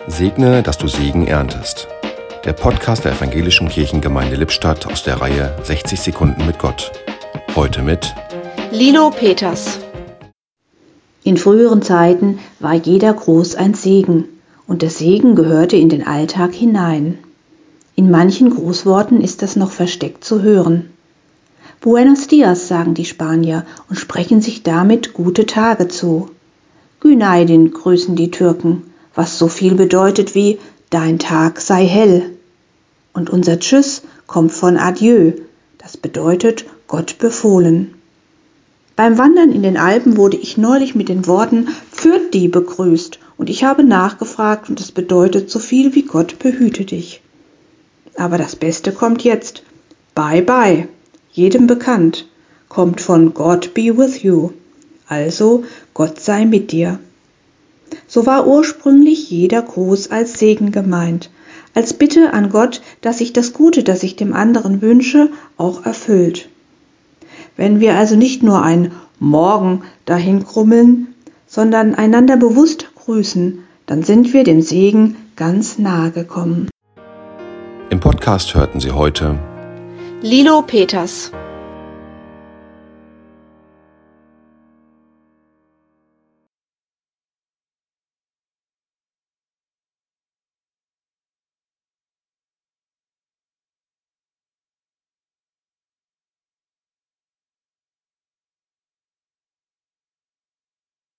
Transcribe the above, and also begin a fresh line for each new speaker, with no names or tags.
Segne, dass du Segen erntest. Der Podcast der Evangelischen Kirchengemeinde Lippstadt aus der Reihe 60 Sekunden mit Gott. Heute mit
Lilo Peters.
In früheren Zeiten war jeder Gruß ein Segen und der Segen gehörte in den Alltag hinein. In manchen Grußworten ist das noch versteckt zu hören. Buenos dias sagen die Spanier und sprechen sich damit gute Tage zu. Günaydin grüßen die Türken, was so viel bedeutet wie dein Tag sei hell. Und unser Tschüss kommt von Adieu, das bedeutet Gott befohlen. Beim Wandern in den Alpen wurde ich neulich mit den Worten Pfiat di begrüßt und ich habe nachgefragt und es bedeutet so viel wie Gott behüte dich. Aber das Beste kommt jetzt. Bye bye, jedem bekannt, kommt von God be with you, also Gott sei mit dir. So war ursprünglich jeder Gruß als Segen gemeint, als Bitte an Gott, dass sich das Gute, das ich dem anderen wünsche, auch erfüllt. Wenn wir also nicht nur ein Morgen dahin krummeln, sondern einander bewusst grüßen, dann sind wir dem Segen ganz nahe gekommen.
Im Podcast hörten Sie heute
Lilo Peters.